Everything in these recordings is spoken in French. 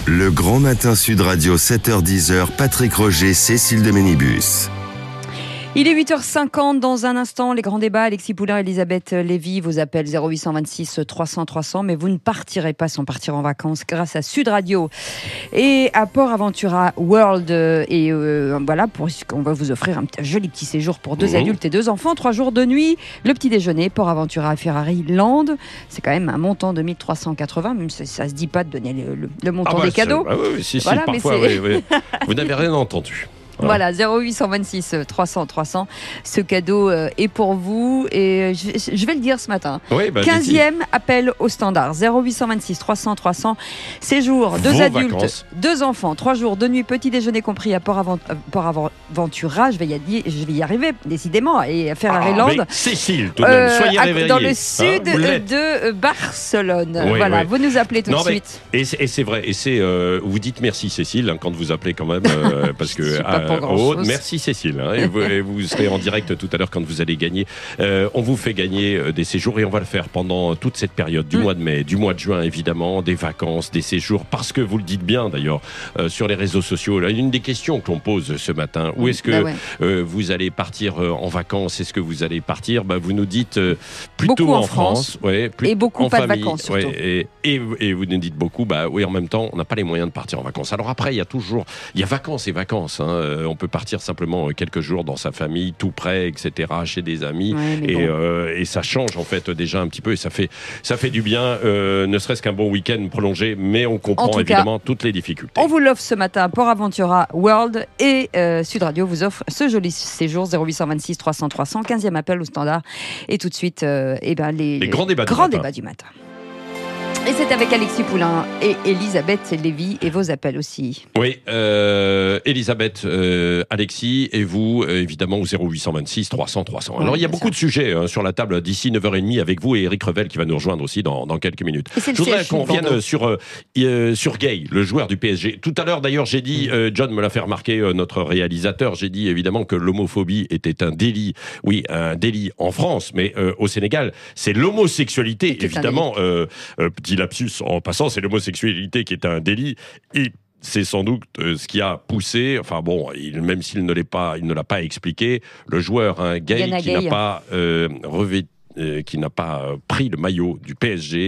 Le Grand Matin Sud Radio, 7h-10h, Patrick Roger, Cécile de Ménibus. Il est 8h50 dans un instant, les grands débats. Alexis Poulain, Elisabeth Lévy vous appellent 0826 300 300, mais vous ne partirez pas sans partir en vacances grâce à Sud Radio et à Port Aventura World. Et voilà, on va vous offrir un joli petit séjour pour 2 adultes et 2 enfants, 3 jours de nuit, le petit déjeuner, Port Aventura Ferrari Land. C'est quand même un montant de 1380, même si ça se dit pas de donner le montant des cadeaux. Si, voilà, parfois, oui. Vous n'avez rien entendu. Voilà, 0826 300 300. Ce cadeau est pour vous et je vais le dire ce matin. Oui, 15e appel au standard. 0826 300 300. Séjour, 2 adultes, vacances. 2 enfants, 3 jours, 2 nuits, petit déjeuner compris à Port Aventura. Je vais y arriver, décidément, et à Ferrari-Land. Cécile, tout de même, soyez réveillés. Dans le sud de Barcelone. Oui, voilà, oui. Vous nous appelez tout de suite. Et c'est vrai, et vous dites merci Cécile quand vous appelez quand même, parce que... merci Cécile, et vous serez en direct tout à l'heure quand vous allez gagner. On vous fait gagner des séjours et on va le faire pendant toute cette période du mois de mai, du mois de juin évidemment, des vacances, des séjours, parce que vous le dites bien d'ailleurs sur les réseaux sociaux. Là, une des questions que l'on pose ce matin, où est-ce que vous allez partir en vacances? Est-ce que vous allez partir? Vous nous dites plutôt beaucoup en France, et beaucoup pas famille, de vacances surtout. Et vous nous dites beaucoup, en même temps on n'a pas les moyens de partir en vacances. Alors après il y a vacances et vacances, on peut partir simplement quelques jours dans sa famille, tout près, etc., chez des amis, et ça change en fait déjà un petit peu, et ça fait du bien, ne serait-ce qu'un bon week-end prolongé, mais on comprend évidemment toutes les difficultés. On vous l'offre ce matin, Port Aventura World, et Sud Radio vous offre ce joli séjour, 0826 300 300, 15e appel au standard, et tout de suite les grands débats du matin. Et c'est avec Alexis Poulain et Elisabeth Lévy et vos appels aussi. Oui, Elisabeth, Alexis et vous, évidemment, au 0826 300 300. Alors, il y a beaucoup de sujets sur la table d'ici 9h30 avec vous et Eric Revel qui va nous rejoindre aussi dans quelques minutes. Je voudrais qu'on revienne sur Gay, le joueur du PSG. Tout à l'heure, d'ailleurs, j'ai dit, John me l'a fait remarquer, notre réalisateur, j'ai dit évidemment que l'homophobie était un délit. Oui, un délit en France, mais au Sénégal, c'est l'homosexualité, évidemment. Petit lapsus en passant, c'est l'homosexualité qui est un délit, et c'est sans doute ce qui a poussé, même s'il ne l'a pas expliqué, le joueur Gay qui n'a pas qui n'a pas pris le maillot du PSG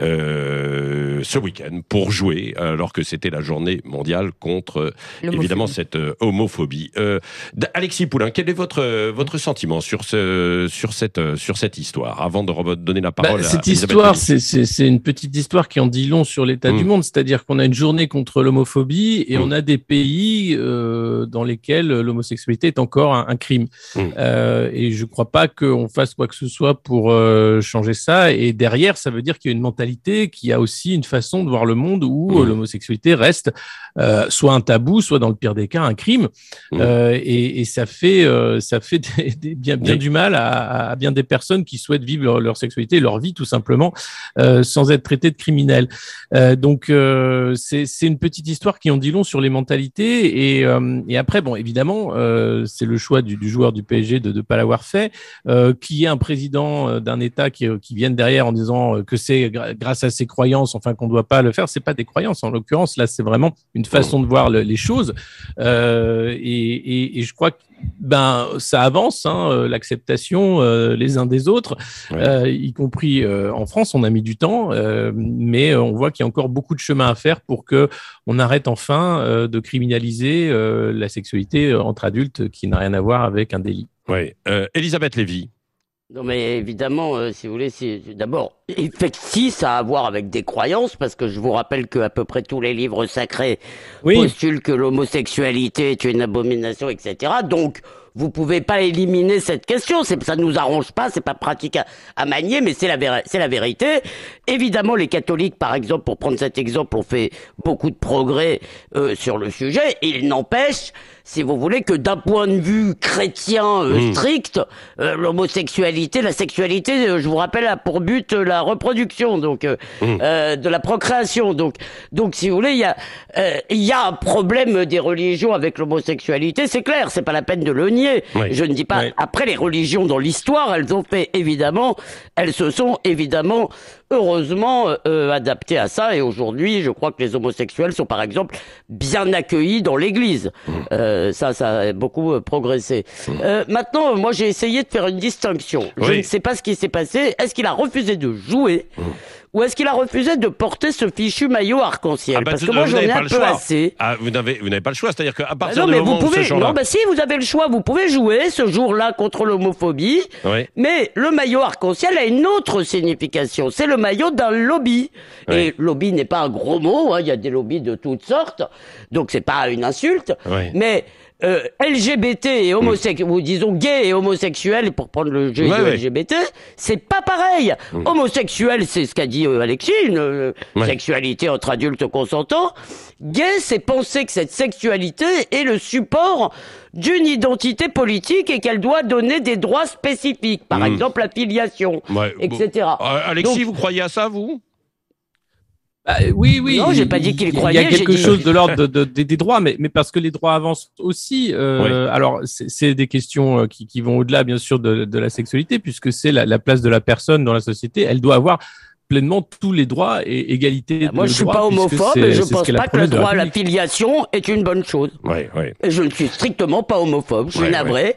ce week-end pour jouer, alors que c'était la journée mondiale contre évidemment cette homophobie. Alexis Poulain, quel est votre sentiment sur cette histoire, avant de donner la parole à cette histoire, c'est une petite histoire qui en dit long sur l'état du monde, c'est-à-dire qu'on a une journée contre l'homophobie et on a des pays dans lesquels l'homosexualité est encore un crime. Et je crois pas qu'on fasse quoi que ce soit pour changer ça, et derrière ça veut dire qu'il y a une mentalité, qu'il y a aussi une façon de voir le monde où l'homosexualité reste soit un tabou, soit dans le pire des cas un crime, et ça fait bien du mal à bien des personnes qui souhaitent vivre leur sexualité, leur vie tout simplement, sans être traitées de criminels. Donc c'est une petite histoire qui en dit long sur les mentalités, et après évidemment c'est le choix du joueur du PSG de ne pas l'avoir fait, qui est un président d'un État qui viennent derrière en disant que c'est grâce à ses croyances, qu'on ne doit pas le faire. C'est pas des croyances en l'occurrence, là c'est vraiment une façon de voir les choses, et je crois que ça avance, l'acceptation les uns des autres, y compris en France. On a mis du temps, mais on voit qu'il y a encore beaucoup de chemin à faire pour que on arrête enfin de criminaliser la sexualité entre adultes, qui n'a rien à voir avec un délit. Oui, Elisabeth Lévy. Non, mais évidemment, si vous voulez, d'abord, effectivement, ça a à voir avec des croyances, parce que je vous rappelle que à peu près tous les livres sacrés postulent que l'homosexualité est une abomination, etc. Donc, vous pouvez pas éliminer cette question. Ça nous arrange pas, c'est pas pratique à manier, mais c'est la vérité. Évidemment, les catholiques, par exemple, pour prendre cet exemple, ont fait beaucoup de progrès sur le sujet. Il n'empêche, si vous voulez, que d'un point de vue chrétien strict, l'homosexualité, la sexualité, je vous rappelle, a pour but la reproduction, donc de la procréation. Donc, si vous voulez, il y a un problème des religions avec l'homosexualité, c'est clair. C'est pas la peine de le nier. Je ne dis pas. Après, les religions dans l'histoire, elles se sont évidemment heureusement adapté à ça. Et aujourd'hui, je crois que les homosexuels sont par exemple bien accueillis dans l'église. Ça a beaucoup progressé. Maintenant, moi j'ai essayé de faire une distinction. Je ne sais pas ce qui s'est passé. Est-ce qu'il a refusé de jouer ou est-ce qu'il a refusé de porter ce fichu maillot arc-en-ciel? Parce que moi j'en ai un peu assez. Vous n'avez pas le choix, c'est-à-dire qu'à partir du moment où ce jour-là... Non, si, vous avez le choix, vous pouvez jouer ce jour-là contre l'homophobie, mais le maillot arc-en-ciel a une autre signification. C'est le maillot d'un lobby. Et lobby n'est pas un gros mot, il y a des lobbies de toutes sortes, donc c'est pas une insulte, mais... LGBT et homosexuel, ou disons gay et homosexuel, pour prendre le jeu de LGBT, c'est pas pareil. Homosexuel, c'est ce qu'a dit Alexis, une sexualité entre adultes consentants. Gay, c'est penser que cette sexualité est le support d'une identité politique et qu'elle doit donner des droits spécifiques, par exemple la filiation, etc. Alexis, vous croyez à ça, vous? Oui. Non, j'ai pas dit qu'il croyait. Il y a quelque chose de l'ordre des droits, mais parce que les droits avancent aussi. Alors, c'est des questions qui vont au-delà, bien sûr, de la sexualité, puisque c'est la place de la personne dans la société. Elle doit avoir pleinement tous les droits et égalité. Moi, je suis pas homophobe, et je pense pas que le droit à la filiation est une bonne chose. Et je ne suis strictement pas homophobe. Je suis navré.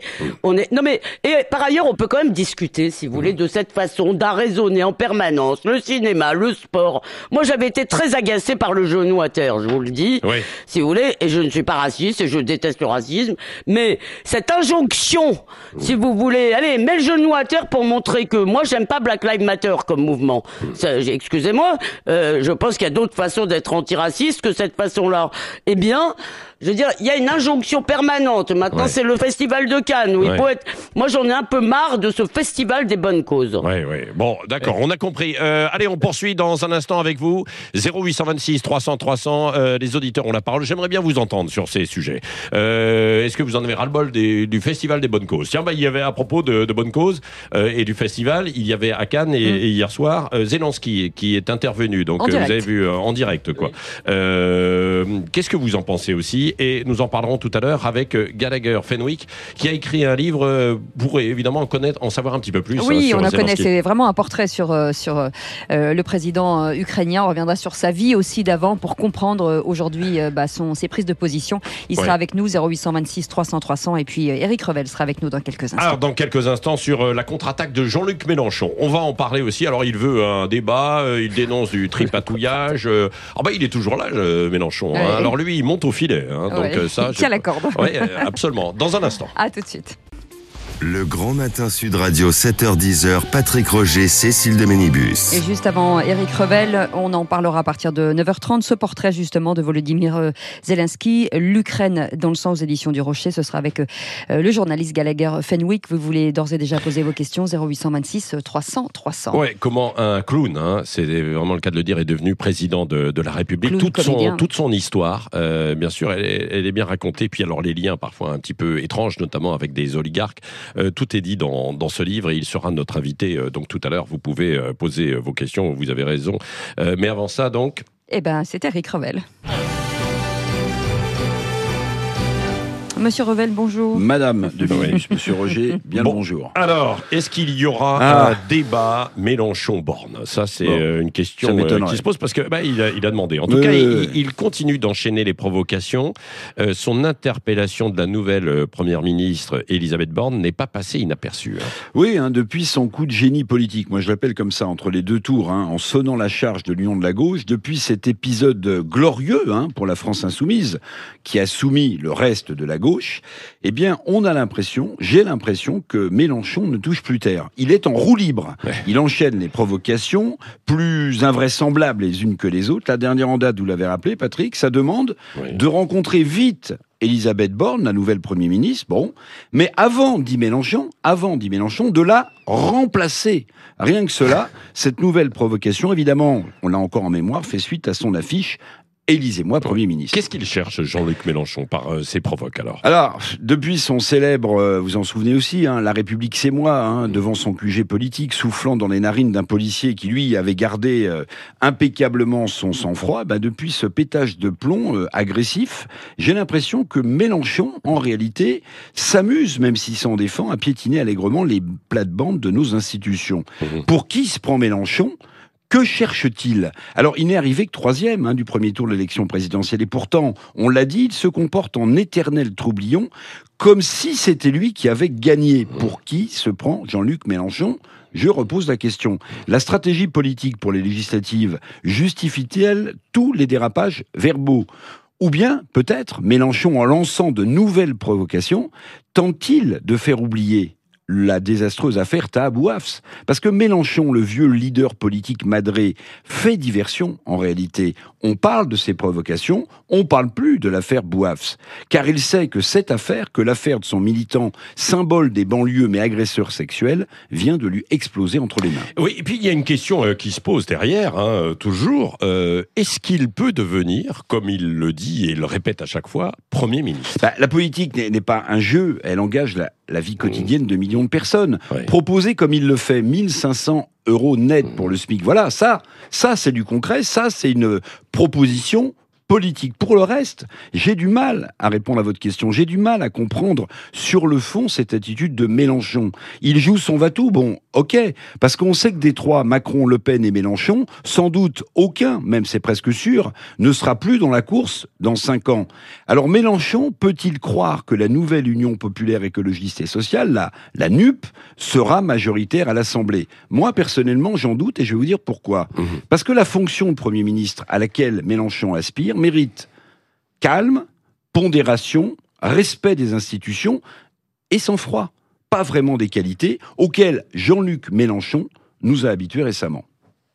Et par ailleurs, on peut quand même discuter, si vous voulez, de cette façon d'arraisonner en permanence le cinéma, le sport. Moi, j'avais été très agacé par le genou à terre, je vous le dis, si vous voulez, et je ne suis pas raciste et je déteste le racisme, mais cette injonction, si vous voulez, allez, mets le genou à terre pour montrer que moi, j'aime pas Black Lives Matter comme mouvement. Excusez-moi, je pense qu'il y a d'autres façons d'être antiraciste que cette façon-là. Eh bien, je veux dire, il y a une injonction permanente. Maintenant, c'est le festival de Cannes où il faut être... Moi, j'en ai un peu marre de ce festival des bonnes causes. Bon, d'accord, on a compris. Allez, on poursuit dans un instant avec vous. 0826 300 300, les auditeurs ont la parole. J'aimerais bien vous entendre sur ces sujets. Est-ce que vous en avez ras-le-bol du festival des bonnes causes? Tiens, il y avait à propos de bonnes causes et du festival, il y avait à Cannes et hier soir, Zelensky qui est intervenu. Donc, vous avez vu en direct, quoi. Qu'est-ce que vous en pensez aussi? Et nous en parlerons tout à l'heure avec Gallagher Fenwick, qui a écrit un livre pour évidemment en savoir un petit peu plus. Oui, sur on en Zelensky. connaît. C'est vraiment un portrait sur le président ukrainien. On reviendra sur sa vie aussi d'avant pour comprendre aujourd'hui ses prises de position. Il sera avec nous, 0826 300 300. Et puis Éric Revel sera avec nous dans quelques instants. Alors, dans quelques instants, sur la contre-attaque de Jean-Luc Mélenchon. On va en parler aussi. Alors, il veut un débat, il dénonce du tripatouillage. Il est toujours là, Mélenchon. Alors, lui, il monte au filet. Donc, ça, il tient la corde. Oui, absolument. Dans un instant. À tout de suite. Le Grand Matin Sud Radio, 7h-10h, Patrick Roger, Cécile de Ménibus. Et juste avant Éric Revel, on en parlera à partir de 9h30. Ce portrait justement de Volodymyr Zelensky, l'Ukraine dans le sang aux éditions du Rocher. Ce sera avec le journaliste Gallagher Fenwick. Vous voulez d'ores et déjà poser vos questions, 0826 300 300. Ouais, comment un clown, c'est vraiment le cas de le dire, est devenu président de la République. Toute son histoire, bien sûr, elle est bien racontée. Puis alors les liens parfois un petit peu étranges, notamment avec des oligarques. Tout est dit dans ce livre et il sera notre invité. Donc tout à l'heure, vous pouvez poser vos questions, vous avez raison. Mais avant ça, donc... c'est Éric Revel. Monsieur Revel, bonjour. Madame de Ménibus, Monsieur Roger, bien le bonjour. Alors, est-ce qu'il y aura un débat Mélenchon-Borne? Ça, c'est une question qui se pose parce que il a demandé. En tout cas, il continue d'enchaîner les provocations. Son interpellation de la nouvelle première ministre Elisabeth Borne n'est pas passée inaperçue. Oui, depuis son coup de génie politique, moi je l'appelle comme ça, entre les deux tours, en sonnant la charge de l'Union de la gauche, depuis cet épisode glorieux pour la France insoumise, qui a soumis le reste de la gauche, eh bien, j'ai l'impression que Mélenchon ne touche plus terre. Il est en roue libre. Ouais. Il enchaîne les provocations, plus invraisemblables les unes que les autres. La dernière en date, vous l'avez rappelé, Patrick, ça demande de rencontrer vite Elisabeth Borne, la nouvelle Premier ministre, mais avant, dit Mélenchon, de la remplacer. Rien que cela, cette nouvelle provocation, évidemment, on l'a encore en mémoire, fait suite à son affiche Élisez-moi Premier ministre. Qu'est-ce qu'il cherche, Jean-Luc Mélenchon, par ses provoques, alors? Alors, depuis son célèbre, vous en souvenez aussi, La République c'est moi, devant son QG politique, soufflant dans les narines d'un policier qui, lui, avait gardé impeccablement son sang-froid, depuis ce pétage de plomb agressif, j'ai l'impression que Mélenchon, en réalité, s'amuse, même s'il s'en défend, à piétiner allègrement les plates-bandes de nos institutions. Pour qui se prend Mélenchon ? Que cherche-t-il? Alors, il n'est arrivé que 3e du premier tour de l'élection présidentielle. Et pourtant, on l'a dit, il se comporte en éternel troublion, comme si c'était lui qui avait gagné. Pour qui se prend Jean-Luc Mélenchon? Je repose la question. La stratégie politique pour les législatives justifie-t-elle tous les dérapages verbaux? Ou bien, peut-être, Mélenchon, en lançant de nouvelles provocations, tente-t-il de faire oublier la désastreuse affaire Taha Bouafs? Parce que Mélenchon, le vieux leader politique madré, fait diversion en réalité. On parle de ses provocations, on parle plus de l'affaire Bouafs. Car il sait que cette affaire, que l'affaire de son militant, symbole des banlieues mais agresseur sexuel, vient de lui exploser entre les mains. Oui, et puis il y a une question qui se pose derrière, toujours. Est-ce qu'il peut devenir, comme il le dit et le répète à chaque fois, Premier ministre? La politique n'est pas un jeu, elle engage la vie quotidienne de millions de personnes. Ouais. Proposer comme il le fait 1500 € net pour le SMIC, voilà, ça c'est du concret, ça c'est une proposition politique. Pour le reste, j'ai du mal à répondre à votre question, j'ai du mal à comprendre sur le fond cette attitude de Mélenchon. Il joue son va-tout, bon, ok, parce qu'on sait que des trois, Macron, Le Pen et Mélenchon, sans doute aucun, même c'est presque sûr, ne sera plus dans la course dans 5 ans. Alors Mélenchon peut-il croire que la nouvelle Union populaire écologiste et sociale, la NUP, sera majoritaire à l'Assemblée? Moi, personnellement, j'en doute et je vais vous dire pourquoi. Parce que la fonction de Premier ministre à laquelle Mélenchon aspire mérite calme, pondération, respect des institutions et sang-froid. Pas vraiment des qualités auxquelles Jean-Luc Mélenchon nous a habitués récemment.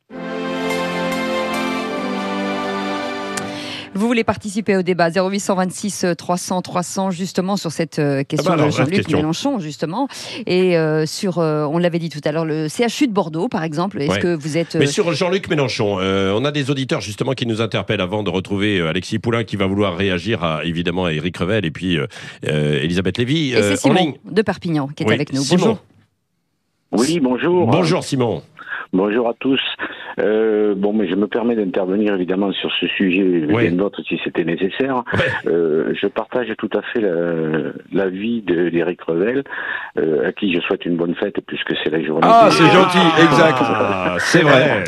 Vous voulez participer au débat 0826 300 300 justement sur cette question de Jean-Luc Mélenchon justement et on l'avait dit tout à l'heure, le CHU de Bordeaux par exemple. Est-ce que vous êtes... Mais sur Jean-Luc Mélenchon, on a des auditeurs justement qui nous interpellent avant de retrouver Alexis Poulain qui va vouloir réagir évidemment à Éric Revel et puis Elisabeth Lévy. Et c'est Simon de Perpignan qui est avec nous. Simon. Bonjour. Oui, bonjour. Bonjour Simon. Bonjour à tous. Mais je me permets d'intervenir évidemment sur ce sujet et d'autres si c'était nécessaire. Je partage tout à fait l'avis d'Éric Revel, à qui je souhaite une bonne fête puisque c'est la journée. Ah, c'est gentil, exact. C'est vrai.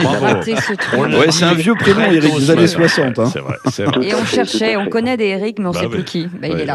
Bravo. C'est un vieux prénom, Éric, des années 60. Hein. C'est vrai. Et on cherchait, on connaît des Éric, mais on ne sait plus qui. Il est là.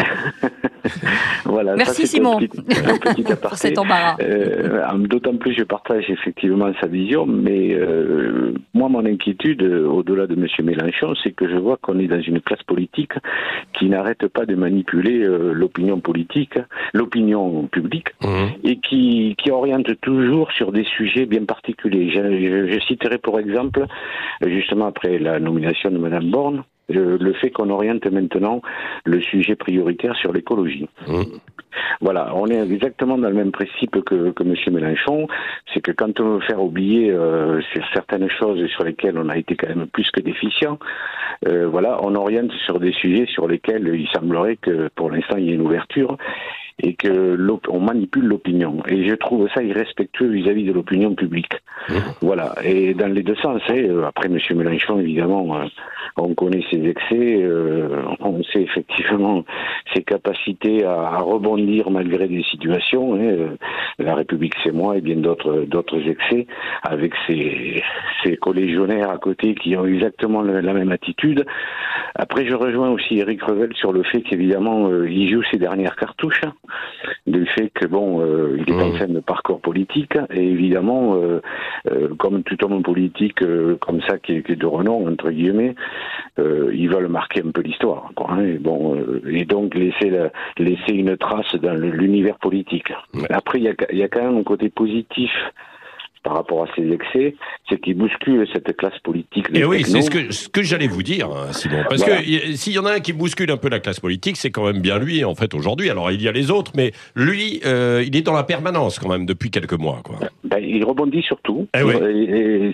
Voilà, merci Simon pour cet embarras. D'autant plus je partage effectivement sa vision, mais moi mon inquiétude, au-delà de M. Mélenchon, c'est que je vois qu'on est dans une classe politique qui n'arrête pas de manipuler l'opinion politique, l'opinion publique, et qui oriente toujours sur des sujets bien particuliers. Je citerai pour exemple, justement après la nomination de Mme Borne, le fait qu'on oriente maintenant le sujet prioritaire sur l'écologie. Voilà, on est exactement dans le même principe que M. Mélenchon, c'est que quand on veut faire oublier certaines choses sur lesquelles on a été quand même plus que déficient, on oriente sur des sujets sur lesquels il semblerait que pour l'instant il y ait une ouverture et que on manipule l'opinion. Et je trouve ça irrespectueux vis-à-vis de l'opinion publique. Voilà, et dans les deux sens. Après, M. Mélenchon, évidemment, on connaît ses excès, on sait effectivement ses capacités à rebondir malgré des situations. La République, c'est moi, et bien d'autres excès, avec ses collégionnaires à côté qui ont exactement la même attitude. Après, je rejoins aussi Éric Revel sur le fait qu'évidemment, il joue ses dernières cartouches, du fait que il est en fin de parcours politique, et évidemment, comme tout homme politique comme ça qui est de renom entre guillemets, ils veulent marquer un peu l'histoire, et donc laisser une trace dans l'univers politique. Après, il y a quand même un côté positif par rapport à ses excès, c'est qu'il bouscule cette classe politique. Et oui, c'est ce que j'allais vous dire, Simon. Parce que s'il y en a un qui bouscule un peu la classe politique, c'est quand même bien lui, en fait, aujourd'hui. Alors, il y a les autres, mais lui, il est dans la permanence, quand même, depuis quelques mois, quoi. Il rebondit sur tout. Oui. Et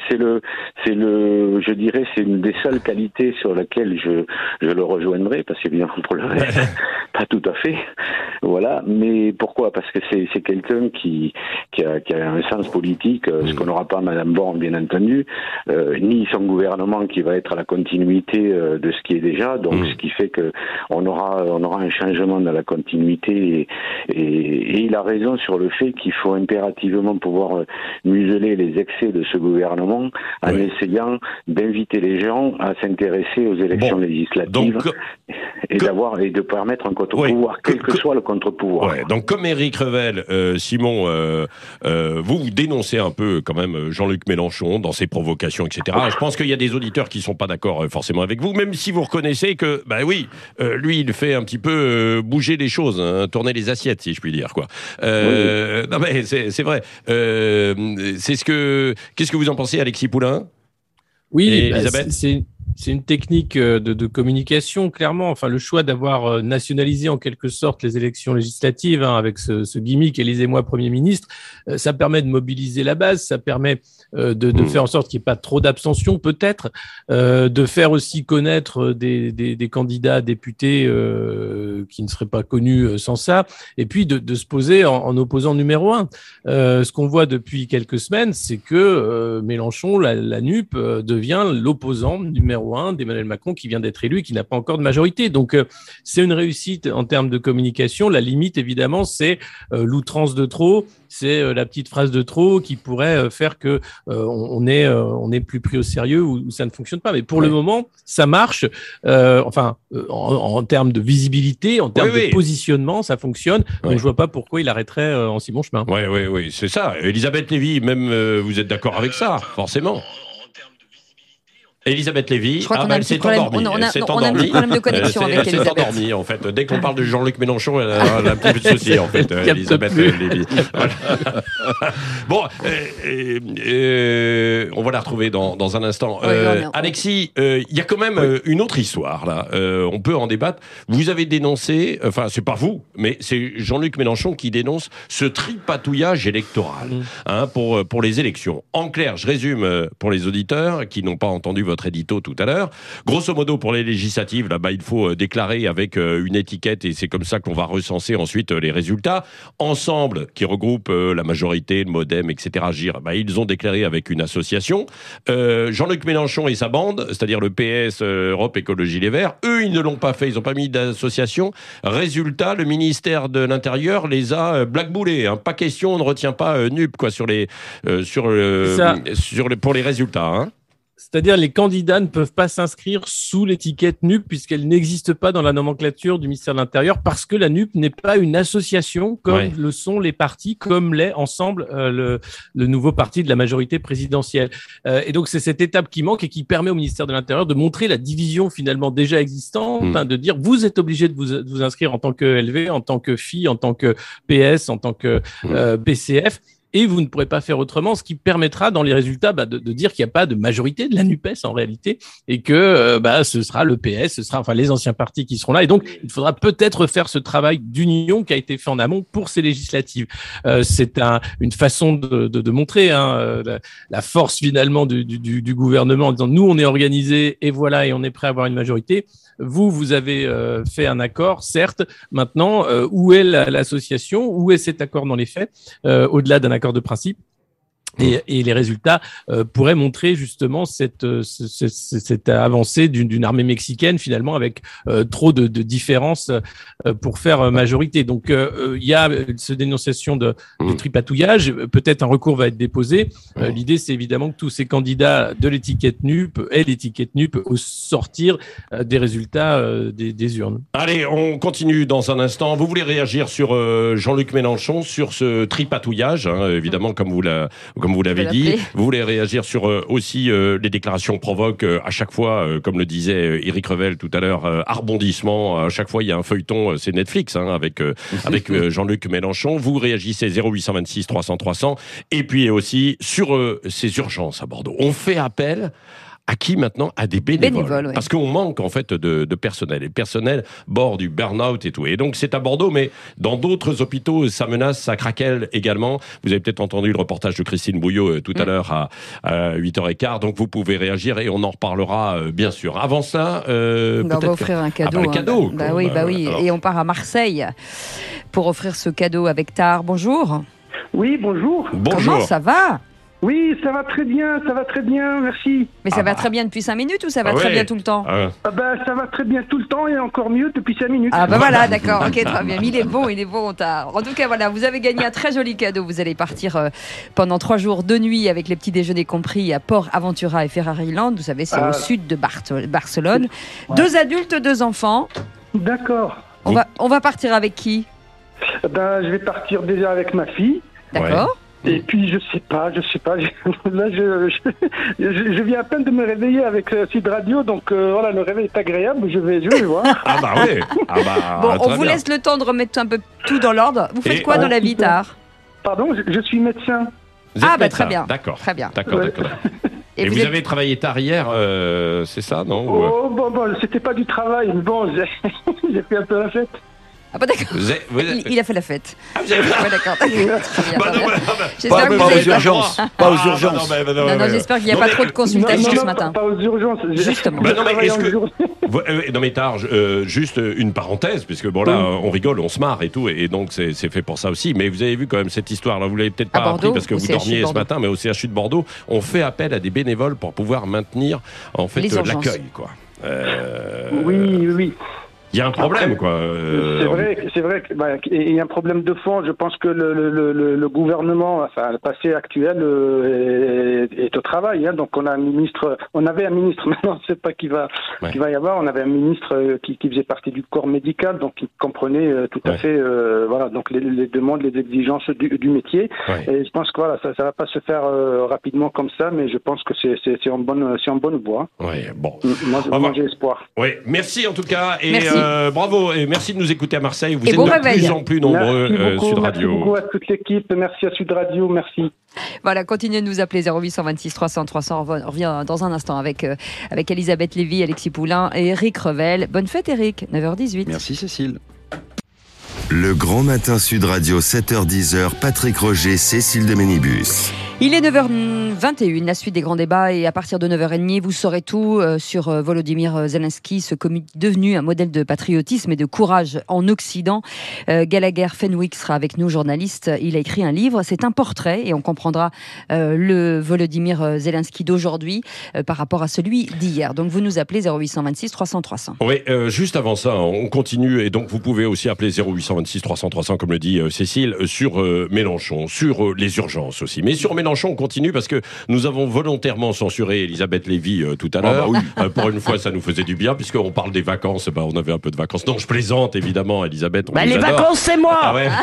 je dirais, c'est une des seules qualités sur laquelle je le rejoindrai, parce qu'évidemment, pour le reste, pas tout à fait. Voilà, mais pourquoi ? Parce que c'est quelqu'un qui a un sens politique, ce qu'on n'aura pas Madame Borne, bien entendu, ni son gouvernement qui va être à la continuité de ce qui est déjà, donc ce qui fait que on aura un changement dans la continuité et il a raison sur le fait qu'il faut impérativement pouvoir museler les excès de ce gouvernement en essayant d'inviter les gens à s'intéresser aux élections législatives et de permettre un contre-pouvoir, quel que soit le contre-pouvoir. Ouais, donc comme Éric Revel, Simon, vous dénoncez un peu quand même Jean-Luc Mélenchon dans ses provocations, etc. Je pense qu'il y a des auditeurs qui sont pas d'accord forcément avec vous, même si vous reconnaissez que, lui, il fait un petit peu bouger les choses, hein, tourner les assiettes, si je puis dire, quoi. Non mais c'est vrai. Qu'est-ce que vous en pensez, Alexis Poulain ? Oui, Elisabeth ? C'est une technique de communication, clairement. Enfin, le choix d'avoir nationalisé en quelque sorte les élections législatives, avec ce gimmick « Élisez-moi Premier ministre », ça permet de mobiliser la base, ça permet de faire en sorte qu'il n'y ait pas trop d'abstention, peut-être, de faire aussi connaître des candidats députés qui ne seraient pas connus sans ça, et puis de se poser en opposant numéro 1. Ce qu'on voit depuis quelques semaines, c'est que Mélenchon, la NUP, devient l'opposant numéro 1 d'Emmanuel Macron qui vient d'être élu et qui n'a pas encore de majorité. Donc, c'est une réussite en termes de communication. La limite, évidemment, c'est l'outrance de trop, c'est la petite phrase de trop qui pourrait faire que on est plus pris au sérieux ou ça ne fonctionne pas. Mais pour le moment, ça marche. En termes de visibilité, en termes de positionnement, ça fonctionne. Donc, je vois pas pourquoi il arrêterait en si bon chemin. Oui, c'est ça. Elisabeth Lévy, même vous êtes d'accord avec ça, forcément. Elisabeth Lévy, elle s'est endormie. On a un problème de connexion avec Elisabeth. Elle s'est endormie, en fait. Dès qu'on parle de Jean-Luc Mélenchon, elle a un petit peu de souci, en fait, Elisabeth Lévy. Bon, on va la retrouver dans un instant. Alexis, il y a quand même une autre histoire, là. On peut en débattre. Vous avez dénoncé, enfin, c'est pas vous, mais c'est Jean-Luc Mélenchon qui dénonce ce tripatouillage électoral pour les élections. En clair, je résume pour les auditeurs qui n'ont pas entendu votre édito tout à l'heure. Grosso modo, pour les législatives, là-bas, il faut déclarer avec une étiquette et c'est comme ça qu'on va recenser ensuite les résultats. Ensemble, qui regroupe la majorité, le MoDem, etc., ils ont déclaré avec une association. Jean-Luc Mélenchon et sa bande, c'est-à-dire le PS, Europe Écologie Les Verts, eux, ils ne l'ont pas fait. Ils n'ont pas mis d'association. Résultat, le ministère de l'Intérieur les a blackboulés. Pas question, on ne retient pas NUP pour les résultats. C'est-à-dire les candidats ne peuvent pas s'inscrire sous l'étiquette NUP puisqu'elle n'existe pas dans la nomenclature du ministère de l'Intérieur parce que la NUP n'est pas une association comme le sont les partis, comme l'est ensemble le nouveau parti de la majorité présidentielle. Et donc c'est cette étape qui manque et qui permet au ministère de l'Intérieur de montrer la division finalement déjà existante, de dire vous êtes obligé de vous inscrire en tant que LV, en tant que FI, en tant que PS, en tant que PCF. Et vous ne pourrez pas faire autrement, ce qui permettra dans les résultats de dire qu'il n'y a pas de majorité de la NUPES en réalité et que ce sera le PS, ce sera les anciens partis qui seront là. Et donc, il faudra peut-être faire ce travail d'union qui a été fait en amont pour ces législatives. C'est une façon de montrer la force finalement du gouvernement en disant nous, on est organisé et voilà, et on est prêt à avoir une majorité. Vous avez fait un accord, certes. Maintenant, où est l'association ? Où est cet accord dans les faits, au-delà d'un accord de principe ? Et les résultats pourraient montrer justement cette avancée d'une armée mexicaine finalement avec trop de différences pour faire majorité. Donc il y a cette dénonciation de tripatouillage. Peut-être un recours va être déposé. L'idée c'est évidemment que tous ces candidats de l'étiquette NUP aient l'étiquette NUP au sortir des résultats des urnes. Allez, on continue dans un instant. Vous voulez réagir sur Jean-Luc Mélenchon, sur ce tripatouillage, évidemment comme vous l'avez dit. Vous voulez réagir sur aussi les déclarations provoquent à chaque fois, comme le disait Éric Revel tout à l'heure, rebondissement. À chaque fois, il y a un feuilleton, c'est Netflix, avec Jean-Luc Mélenchon. Vous réagissez 0826 300 300. Et puis aussi sur ces urgences à Bordeaux. On fait appel à qui maintenant ? À des bénévoles. Parce qu'on manque en fait de personnel. Et le personnel bord du burn-out et tout. Et donc c'est à Bordeaux, mais dans d'autres hôpitaux, ça menace, ça craquelle également. Vous avez peut-être entendu le reportage de Christine Bouillot tout à l'heure à 8h15. Donc vous pouvez réagir et on en reparlera bien sûr. Avant ça, on va offrir un cadeau. Un cadeau. Oui. Alors. Et on part à Marseille. pour offrir ce cadeau avec Tahar. Bonjour. Oui, bonjour. Comment ça va ? Oui, ça va très bien, merci. Mais ça va très bien depuis 5 minutes ou ça va très bien tout le temps ? Ça va très bien tout le temps et encore mieux depuis 5 minutes. Ah bah voilà, d'accord, ok, très bien. Il est bon, Tahar. En tout cas, voilà, vous avez gagné un très joli cadeau. Vous allez partir pendant 3 jours, 2 nuits avec les petits déjeuners compris à Port Aventura et Ferrari Land. Vous savez, c'est au sud de Barcelone. Ouais. 2 adultes, 2 enfants. D'accord. On va partir avec qui ? Je vais partir déjà avec ma fille. D'accord. Ouais. Et puis je sais pas. Là, je viens à peine de me réveiller avec Sud Radio, donc voilà, le réveil est agréable. Je vais voir. Ah bah oui. Bon, on vous laisse le temps de remettre un peu tout dans l'ordre. Vous faites quoi dans la vie, Tahar ? Pardon, je suis médecin. Vous êtes médecin. Très bien. D'accord. Très bien. D'accord. Et vous avez travaillé tard hier, c'est ça, non ? Bon, c'était pas du travail, mais bon, j'ai fait un peu la fête. Ah bah d'accord, il a fait la fête. Ah, vous avez fait... Ouais, d'accord. Pas aux urgences. Pas aux urgences. Non, j'espère qu'il n'y a pas trop de consultations ce matin. Pas aux urgences, justement. Non mais Tahar, juste une parenthèse, puisque bon là, on rigole, on se marre et tout, et donc c'est fait pour ça aussi. Mais vous avez vu quand même cette histoire-là, vous l'avez peut-être pas appris parce que vous dormiez ce matin, mais au CHU de Bordeaux, on fait appel à des bénévoles pour pouvoir maintenir en fait l'accueil, quoi. Oui. Il y a un problème, quoi. C'est vrai qu'il y a un problème de fond. Je pense que le gouvernement, enfin le passé actuel, est au travail. Hein. Donc on avait un ministre, maintenant je ne sais pas qui va y avoir. On avait un ministre qui faisait partie du corps médical, donc qui comprenait tout à fait, donc les demandes, les exigences du métier. Ouais. Et je pense que ça va pas se faire rapidement comme ça, mais je pense que c'est en bonne voie. Oui, bon. Moi j'ai espoir. Oui, merci en tout cas. Merci. Bravo et merci de nous écouter à Marseille. Vous êtes bon de réveil. Plus en plus nombreux, Sud Radio. Merci beaucoup à toute l'équipe. Merci à Sud Radio. Merci. Voilà, continuez de nous appeler 0826 300 300. On revient dans un instant avec Elisabeth Lévy, Alexis Poulain et Eric Revel. Bonne fête, Eric. 9h18. Merci, Cécile. Le Grand Matin Sud Radio, 7h-10h, Patrick Roger, Cécile de Ménibus. Il est 9h21, la suite des grands débats, et à partir de 9h30, vous saurez tout sur Volodymyr Zelensky, ce devenu un modèle de patriotisme et de courage en Occident. Gallagher Fenwick sera avec nous, journaliste. Il a écrit un livre, c'est un portrait, et on comprendra le Volodymyr Zelensky d'aujourd'hui par rapport à celui d'hier. Donc vous nous appelez 0826 300 300. Oui, juste avant ça, on continue, et donc vous pouvez aussi appeler 0826 300 300, comme le dit Cécile, sur Mélenchon, sur les urgences aussi. Mais sur Mélenchon, on continue parce que nous avons volontairement censuré Elisabeth Lévy tout à l'heure. Pour une fois, ça nous faisait du bien, puisqu'on parle des vacances. On avait un peu de vacances. Non, je plaisante, évidemment, Elisabeth. Les vacances, c'est moi. Ah ouais.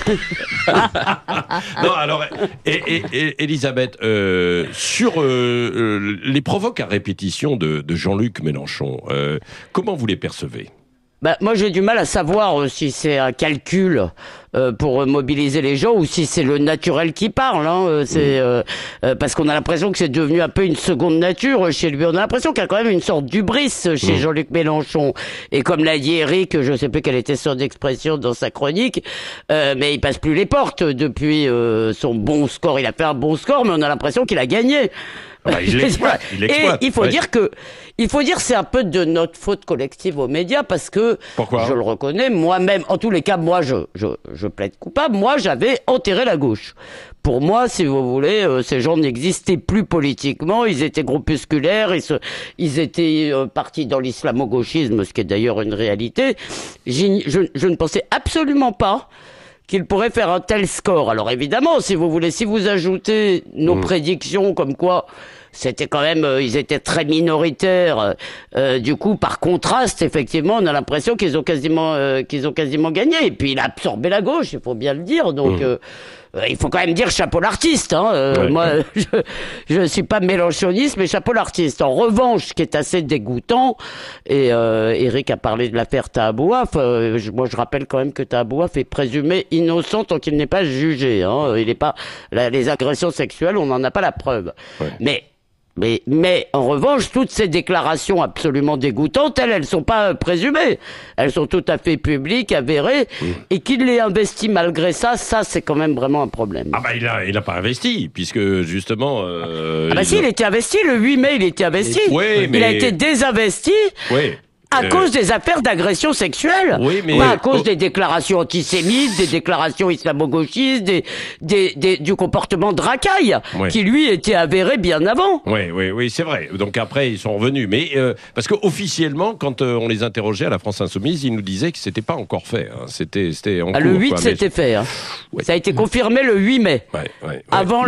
Non, alors, Elisabeth, sur les provoques à répétition de Jean-Luc Mélenchon, comment vous les percevez ? Moi, j'ai du mal à savoir si c'est un calcul pour mobiliser les gens ou si c'est le naturel qui parle. Parce qu'on a l'impression que c'est devenu un peu une seconde nature chez lui. On a l'impression qu'il y a quand même une sorte d'hubris chez Jean-Luc Mélenchon. Et comme l'a dit Eric, je ne sais plus quelle était son expression dans sa chronique, mais il passe plus les portes depuis son bon score. Il a fait un bon score, mais on a l'impression qu'il a gagné. Il l'exploite. Et il faut dire c'est un peu de notre faute collective aux médias parce que je le reconnais moi-même. En tous les cas, moi je plaide coupable. Moi, j'avais enterré la gauche. Pour moi, si vous voulez, ces gens n'existaient plus politiquement. Ils étaient groupusculaires. Ils étaient partis dans l'islamo-gauchisme, ce qui est d'ailleurs une réalité. Je ne pensais absolument pas qu'il pourrait faire un tel score. Alors évidemment, si vous ajoutez nos prédictions comme quoi c'était quand même, ils étaient très minoritaires. Du coup, par contraste, effectivement, on a l'impression qu'ils ont quasiment gagné. Et puis il a absorbé la gauche, il faut bien le dire. Donc il faut quand même dire chapeau l'artiste. Moi, je suis pas mélenchoniste, mais chapeau l'artiste. En revanche, ce qui est assez dégoûtant, et Eric a parlé de l'affaire Tahabouaf, moi je rappelle quand même que Tahabouaf est présumé innocent tant qu'il n'est pas jugé. Il n'est pas les agressions sexuelles, on n'en a pas la preuve. Ouais. Mais en revanche, toutes ces déclarations absolument dégoûtantes, elles sont pas présumées. Elles sont tout à fait publiques, avérées, et qu'il les investit malgré ça, c'est quand même vraiment un problème. Il a pas investi, puisque justement... il était investi, le 8 mai, il était investi. Mais... Il a été désinvesti. Oui. À cause des affaires d'agression sexuelle. Oui, mais pas à cause des déclarations antisémites, des déclarations islamo-gauchistes, du comportement de racaille, qui lui était avéré bien avant. Oui, c'est vrai. Donc après, ils sont revenus. Mais parce qu'officiellement, quand on les interrogeait à la France Insoumise, ils nous disaient que c'était pas encore fait. Hein. C'était en cours. Le 8, c'était fait. Hein. Ouais. Ça a été confirmé le 8 mai. Avant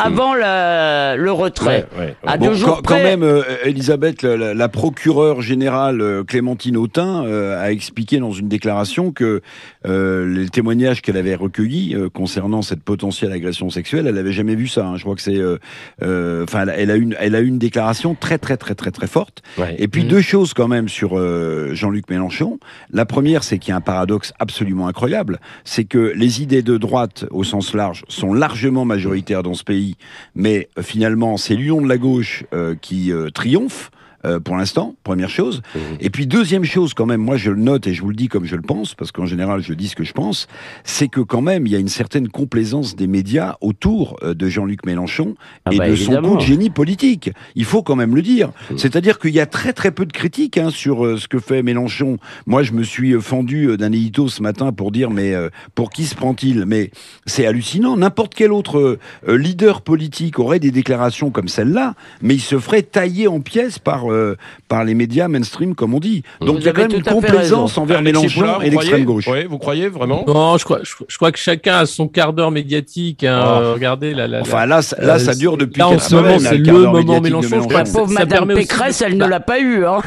le retrait. À 2 jours près. Quand même, Elisabeth, la procureure générale Clémentine Autain a expliqué dans une déclaration que les témoignages qu'elle avait recueillis concernant cette potentielle agression sexuelle, elle n'avait jamais vu ça. Hein. Je crois que c'est, elle a eu une déclaration très forte. Et puis 2 choses quand même sur Jean-Luc Mélenchon. La première, c'est qu'il y a un paradoxe absolument incroyable, c'est que les idées de droite au sens large sont largement majoritaires dans ce pays, mais finalement c'est l'union de la gauche qui triomphe. Pour l'instant, première chose. Et puis deuxième chose, quand même, moi je le note et je vous le dis comme je le pense, parce qu'en général je dis ce que je pense, c'est que quand même il y a une certaine complaisance des médias autour de Jean-Luc Mélenchon et de son coup de génie politique. Il faut quand même le dire. C'est-à-dire qu'il y a très peu de critiques sur ce que fait Mélenchon. Moi je me suis fendu d'un édito ce matin pour dire mais pour qui se prend-il ? Mais c'est hallucinant. N'importe quel autre leader politique aurait des déclarations comme celle-là, mais il se ferait tailler en pièces par les médias mainstream, comme on dit. Donc il y a quand même une complaisance envers Mélenchon et l'extrême gauche. Oui, vous croyez vraiment ? Non, je crois que chacun a son quart d'heure médiatique. Hein. Regardez, ça dure depuis là, en ce moment, c'est le moment Mélenchon. La pauvre Madame Pécresse, elle ne l'a pas eu. Hein.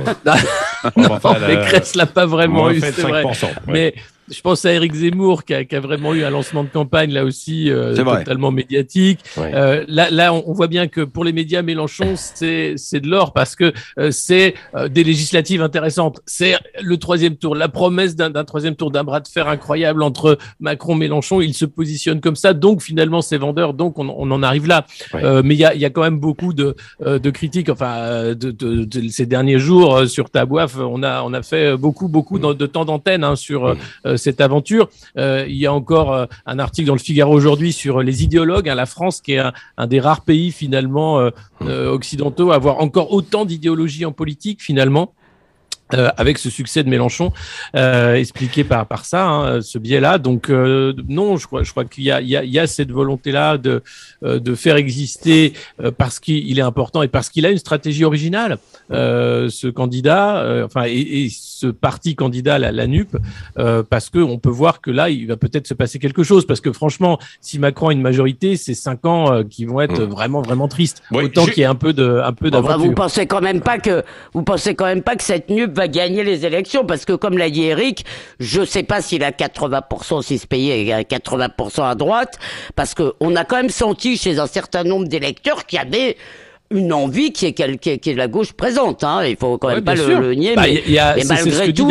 Pécresse l'a pas vraiment eu, c'est vrai. Mais je pense à Éric Zemmour qui a vraiment eu un lancement de campagne là aussi totalement médiatique. Là, on voit bien que pour les médias, Mélenchon c'est de l'or parce que c'est des législatives intéressantes. C'est le 3e tour, la promesse d'un 3e tour, d'un bras de fer incroyable entre Macron et Mélenchon. Il se positionne comme ça, donc finalement c'est vendeur. Donc on en arrive là. Mais il y a quand même beaucoup de critiques. Enfin, de ces derniers jours sur Tabouaf, on a fait beaucoup de temps d'antenne sur cette aventure. Il y a encore un article dans le Figaro aujourd'hui sur les idéologues, la France qui est un des rares pays finalement occidentaux à avoir encore autant d'idéologie en politique finalement. Avec ce succès de Mélenchon expliqué par ça, ce biais-là. Donc non, je crois qu'il y a cette volonté-là de faire exister parce qu'il est important et parce qu'il a une stratégie originale. Ce candidat, et ce parti candidat, la NUP, parce que on peut voir que là, il va peut-être se passer quelque chose. Parce que franchement, si Macron a une majorité, c'est 5 ans qui vont être vraiment tristes. Autant qu'il y ait un peu d'aventure. Vous pensez quand même pas que cette NUP va gagner les élections, parce que comme l'a dit Eric, je sais pas s'il a 80%, si ce pays est à 80% à droite, parce que on a quand même senti chez un certain nombre d'électeurs qu'il y avait une envie qui est la gauche présente, hein. Il faut quand même pas le nier, mais malgré tout,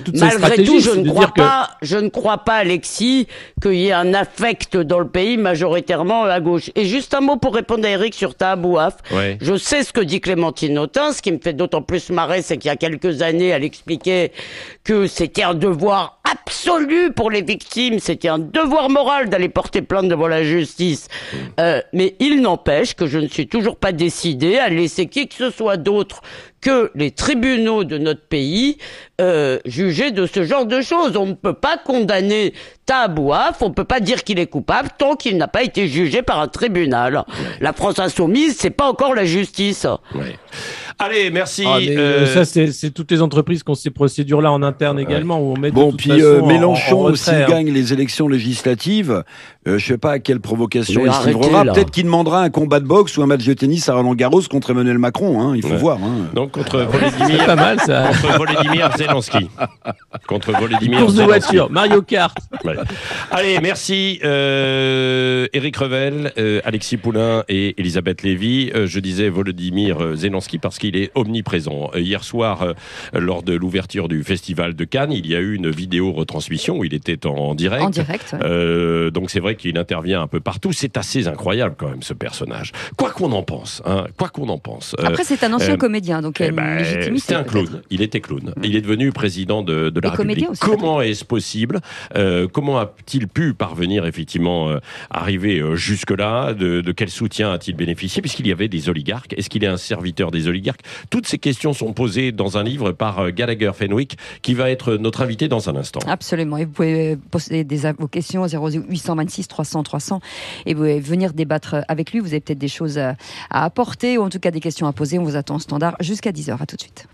je ne crois pas, Alexis, qu'il y ait un affect dans le pays majoritairement à gauche. Et juste un mot pour répondre à Eric sur Tabouaf. Je sais ce que dit Clémentine Autain. Ce qui me fait d'autant plus marrer, c'est qu'il y a quelques années, elle expliquait que c'était un devoir absolu pour les victimes, c'était un devoir moral d'aller porter plainte devant la justice. Mais il n'empêche que je ne suis toujours pas décidé à laisser qui que ce soit d'autre que les tribunaux de notre pays juger de ce genre de choses. On ne peut pas condamner Tabouaf, on ne peut pas dire qu'il est coupable tant qu'il n'a pas été jugé par un tribunal. La France insoumise, c'est pas encore la justice. Allez, merci. Ça, c'est toutes les entreprises qui ont ces procédures-là en interne également. Où on met Mélenchon, s'il gagne les élections législatives, je sais pas à quelle provocation il se livrera. Peut-être qu'il demandera un combat de boxe ou un match de tennis à Roland-Garros contre Emmanuel Macron. Hein, il faut voir. Hein. Donc contre Volodymyr, pas mal, ça. contre Volodymyr Zelensky. Contre Volodymyr course de voiture, Mario Kart. Allez, merci Éric Revel, Alexis Poulain et Elisabeth Lévy. Je disais Volodymyr Zelensky parce qu'il est omniprésent. Hier soir, lors de l'ouverture du Festival de Cannes, il y a eu une vidéo retransmission où il était en direct. En direct, donc c'est vrai qu'il intervient un peu partout. C'est assez incroyable quand même ce personnage. Quoi qu'on en pense. Après, c'est un ancien comédien, donc il y a une légitimité. C'était un clown. Il était clown. Il est devenu président de la République. Aussi, comment est-ce possible ? Comment a-t-il pu parvenir effectivement arriver jusque-là ? De quel soutien a-t-il bénéficié ? Puisqu'il y avait des oligarques. Est-ce qu'il est un serviteur des oligarques ? Dunkerque. Toutes ces questions sont posées dans un livre par Gallagher Fenwick, qui va être notre invité dans un instant. Absolument. Et vous pouvez poser vos questions au 0826 300 300 et vous pouvez venir débattre avec lui. Vous avez peut-être des choses à apporter ou en tout cas des questions à poser. On vous attend au standard jusqu'à 10h. À tout de suite.